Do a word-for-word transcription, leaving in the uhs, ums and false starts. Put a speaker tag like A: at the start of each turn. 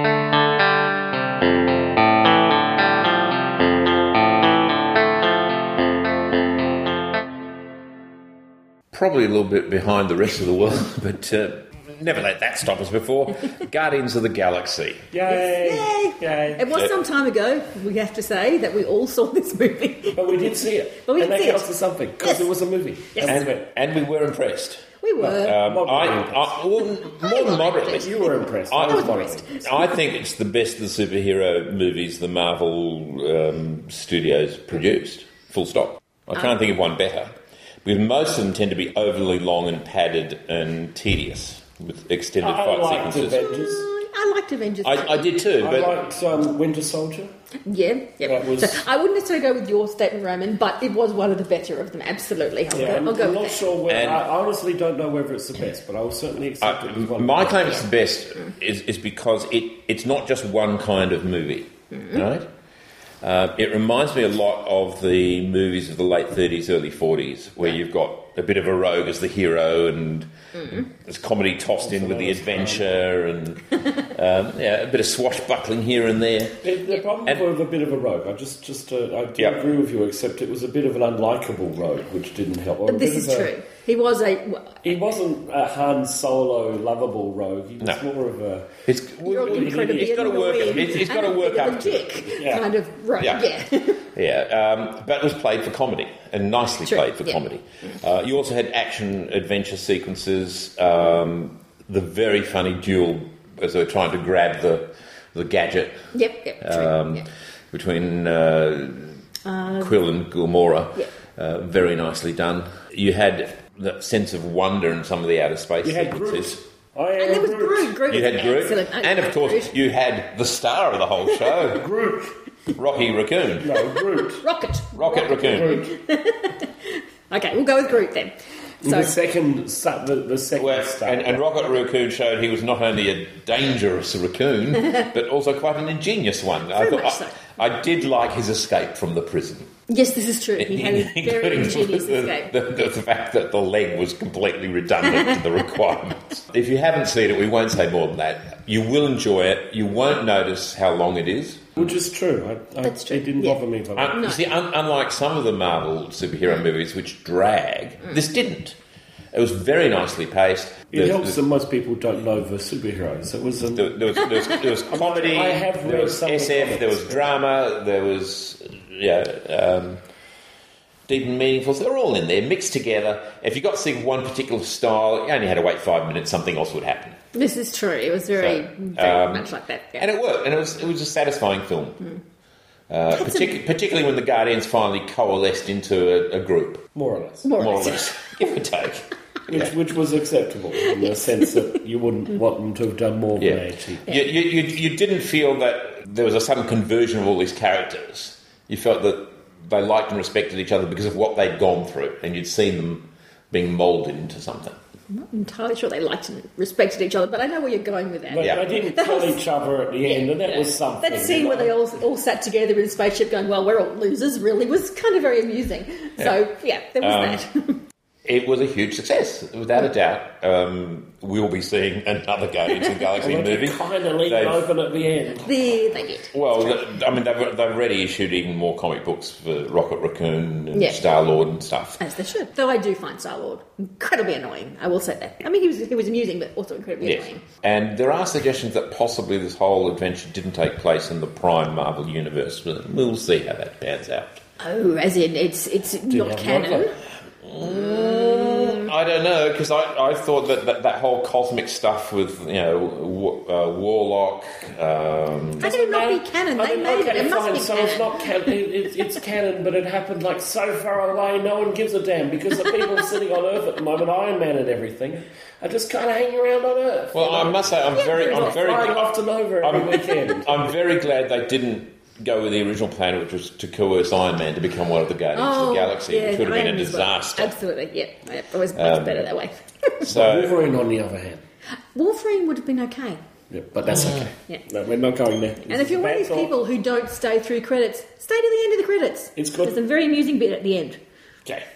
A: Probably a little bit behind the rest of the world, but uh, never let that stop us before. Guardians of the Galaxy.
B: Yay!
C: Yay!
B: Yay!
C: It was some time ago, we have to say, that we all saw this movie.
B: But we did see it.
C: But we
B: and
C: did
B: that
C: see
B: counts
C: it.
B: for something, because
C: Yes.
B: it was a movie.
C: Yes.
B: And,
A: And, and we were impressed.
C: We were.
A: Um, I,
B: Moderately
A: I, well, more than moderately.
B: you were impressed.
A: I
B: I was
C: was
B: moderately
C: impressed.
B: impressed.
A: I think it's the best of the superhero movies the Marvel um, studios produced. Full stop. I can't think of one better. Because most of them tend to be overly long and padded and tedious with extended
B: I
A: fight
B: liked
A: sequences.
B: Avengers.
C: I liked Avengers.
A: I, I did too,
B: I
A: but
B: liked um, Winter Soldier.
C: Yeah, yeah.
B: That was-
C: So I wouldn't necessarily go with your statement, Roman, but it was one of the better of them. Absolutely, I'll
B: Yeah,
C: go,
B: I'm,
C: I'll go
B: I'm
C: with
B: not
C: that.
B: sure where.
A: And-
B: I honestly don't know whether it's the best, but I will certainly accept
A: uh,
B: it as one.
A: my
B: of the
A: claim
B: best.
A: it's the best is, is because it, it's not just one kind of movie, right? Uh, it reminds me a lot of the movies of the late thirties, early forties, where you've got a bit of a rogue as the hero and there's comedy tossed in with the adventure and um, yeah, a bit of swashbuckling here and there.
B: The, the problem
A: And-
B: with a bit of a rogue, I just, just uh, I do
A: Yep.
B: agree with you, except it was a bit of an unlikable rogue, which didn't help. Or a
C: But this
B: bit
C: is
B: of a-
C: true. He was a...
B: He wasn't a Han Solo lovable rogue. He was
A: No.
B: more of a.
A: It's,
C: You're incredibly
A: it's got to work.
C: annoying
A: It's, it's got to
C: and a
A: work
C: bit of
A: up
C: a
A: to it.
C: dick
B: Yeah.
C: kind of rogue,
A: Yeah.
C: yeah.
A: Yeah, um, but it was played for comedy, and nicely
C: True,
A: played for
C: yeah.
A: comedy. Uh, you also had action adventure sequences, um, the very funny duel as they were trying to grab the the gadget
C: Yep, yep, true.
A: um,
C: yeah.
A: between uh, Quill and Gamora.
C: Yeah.
A: Uh, very nicely done. You had that sense of wonder in some of the outer space
B: You had
A: sequences.
B: Groot. I am
C: And there was
B: Groot.
C: Groot. Groot
A: You
C: was
A: had Groot,
C: excellent. I
A: and of
C: love
A: course
C: Groot.
A: you had the star of the whole show,
B: Groot.
A: Rocky Raccoon,
B: No, Groot.
C: Rocket.
A: Rocket Raccoon.
B: Groot.
C: Okay, we'll go with Groot then. So,
B: the second, sa- the, the second
A: Well,
B: star.
A: and, and Rocket Raccoon showed he was not only a dangerous raccoon, but also quite an ingenious one. I,
C: Very much
A: I,
C: so.
A: I did like his escape from the prison.
C: yes, this is true. He had a very
A: Including
C: ingenious
A: the,
C: escape.
A: The, the, the fact that the leg was completely redundant to the requirements. If you haven't seen it, we won't say more than that. You will enjoy it. You won't notice how long it is.
B: Which is true. I, I,
C: That's true,
B: It didn't
C: yeah.
B: bother me. For
A: Un-
C: No.
A: You see, un- unlike some of the Marvel superhero movies which drag, this didn't. It was very nicely paced.
B: It
A: There-
B: helps that most people don't know the superheroes. It was. Um,
A: There, there was, there, was, there was comedy,
B: I have read
A: there was
B: some of the
A: S F, there was
B: comics.
A: drama, there was yeah, um, deep and meaningful. So they're all in there, mixed together. If you got sick of one particular style, you only had to wait five minutes, something else would happen.
C: This is true. It was very,
A: So,
C: very
A: um,
C: much like that. Yeah.
A: And it worked, and it was, it was a satisfying film. Uh, partic- particularly when the Guardians finally coalesced into a, a group,
B: more or less.
C: More or
A: more or
C: less.
A: less, give or take.
B: Which, which was acceptable in the sense that you wouldn't want them to have done more than
A: Yeah.
B: they achieved.
A: You, you, you, you didn't feel that there was a sudden conversion of all these characters. You felt that they liked and respected each other because of what they'd gone through, and you'd seen them being moulded into something.
C: I'm not entirely sure they liked and respected each other, but I know where you're going with that.
B: But
A: Yeah.
B: they didn't
C: That
B: kill
C: was-
B: each other at the end, and that was something.
C: That scene where they all all sat together in a spaceship going, well, we're all losers, really, was kind of very amusing. So, yeah, there was
A: Um,
C: that.
A: It was a huge success, without a doubt. Um, we'll be seeing another Guardians of the Galaxy
B: And they
A: movie.
B: kind of leave it
A: They've-
B: open at the end.
C: There they did.
A: Well, th- I mean, they've, they've already issued even more comic books for Rocket Raccoon and
C: Yeah.
A: Star-Lord and stuff.
C: As they should. Though I do find Star-Lord incredibly annoying, I will say that. I mean, he was he was amusing, but also incredibly
A: Yes.
C: annoying.
A: And there are suggestions that possibly this whole adventure didn't take place in the Prime Marvel universe. But we'll see how that pans out.
C: Oh, as in, it's it's not
B: have
C: canon.
B: Marvel.
A: I don't know, because I, I thought that, that that whole cosmic stuff with, you know, Wa- uh, Warlock... Um,
C: How can it not be canon?
B: I
C: They
B: mean,
C: made
B: okay,
C: it. It must
B: fine,
C: be
B: so
C: canon.
B: it's not canon. It, it, it's canon, but it happened like so far away, no one gives a damn because the people sitting on Earth at the moment, Iron Man and everything, are just kind of hanging around on Earth.
A: well, I must say, I'm very... I'm
B: Not
A: very
B: flying off to Nova every
A: I'm-
B: weekend.
A: I'm very glad they didn't go with the original plan, which was to coerce Iron Man to become one of the Guardians of the Galaxy,
C: yeah,
A: which would have
C: I
A: been a
C: am as well.
A: disaster.
C: Absolutely, yeah. yeah. It was much
A: Um,
C: better that way.
A: So,
B: Wolverine, on the other hand.
C: Wolverine would have been okay.
B: Yeah, but that's okay.
C: Yeah.
B: No, we're not going there.
C: And if you're one of these people who don't stay through credits, stay to the end of the credits.
B: It's good.
C: There's a very amusing bit at the end.
B: Okay.